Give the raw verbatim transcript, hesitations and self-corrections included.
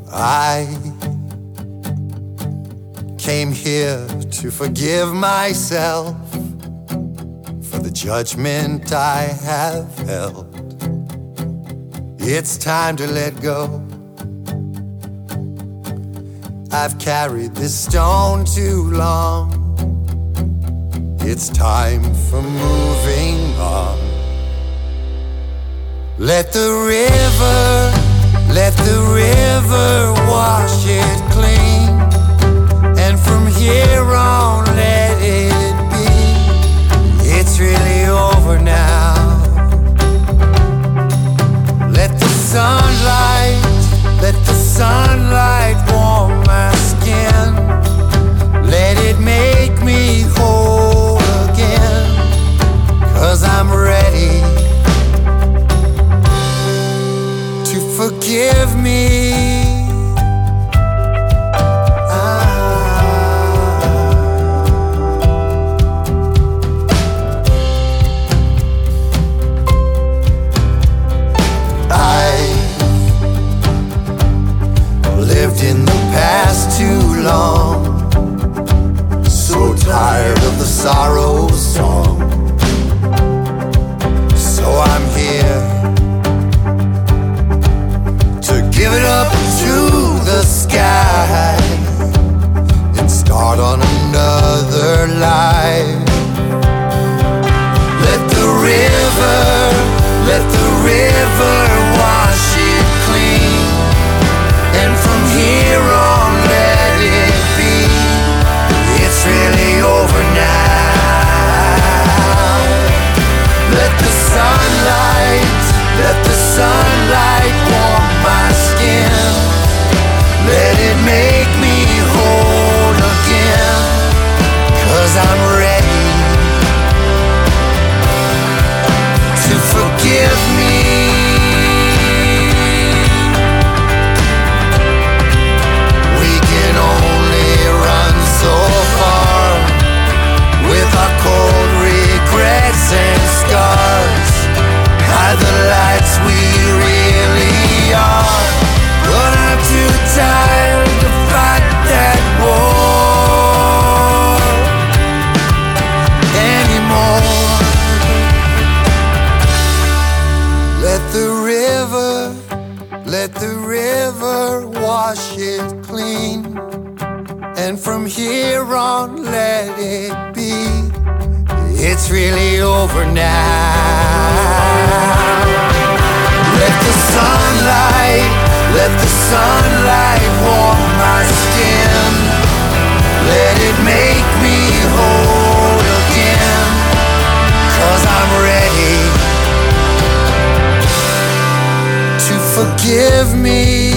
I came here to forgive myself for the judgment I have held. It's time to let go. I've carried this stone too long. It's time for moving on. Let the river, let the river wash it clean. And from here on, let it be. It's really over now. Let the sunlight, let the sunlight warm my skin. Let it make me whole again. 'Cause I'm ready to forgive me. In the past too long, so tired of the sorrow song. So I'm here to give it up to the sky and start on another life. Let the river, let the river wash it clean. And from here on, let it be. It's really over now. Let the sunlight, let the sunlight warm my skin. Let it make me whole again. 'Cause I'm ready to forgive me. Cold regrets and scars, hide the lights we really are. But I'm too tired to fight that war anymore. Let the river, let the river wash it clean. And from here on, let it be. It's really over now. Let the sunlight, let the sunlight warm my skin. Let it make me whole again. 'Cause I'm ready to forgive me.